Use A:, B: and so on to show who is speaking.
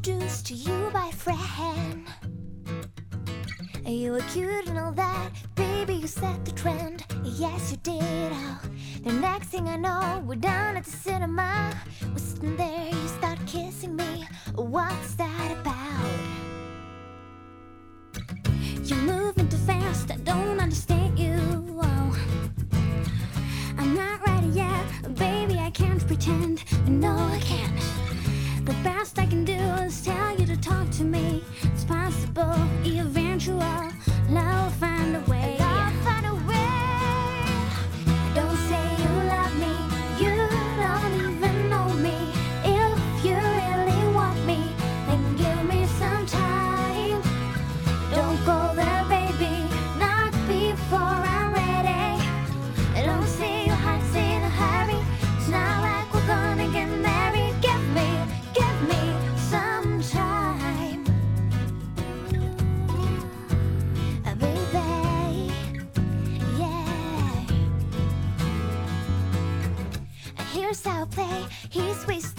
A: introduced to you by a friend. You were cute and all that, baby, you set the trend. Yes, you did. Oh, the next thing I know, we're down at the cinema. We're sitting there, you start kissing me. What's that about? You're moving too fast, I don't understand you. Oh, I'm not ready yet, baby, I can't pretend. No, I can't. The best I can do is tell you to talk to me. It's possible, eventual, love will find a way. Love will find a way. Don't say you love me, you don't even know me. If you really want me, then give me some time. Don't go there, baby, not before I'm ready. Don't say your heart's in a hurry. It's not like we're gonna get married. Give me some time, baby, yeah. Here's how I play. He's wasted.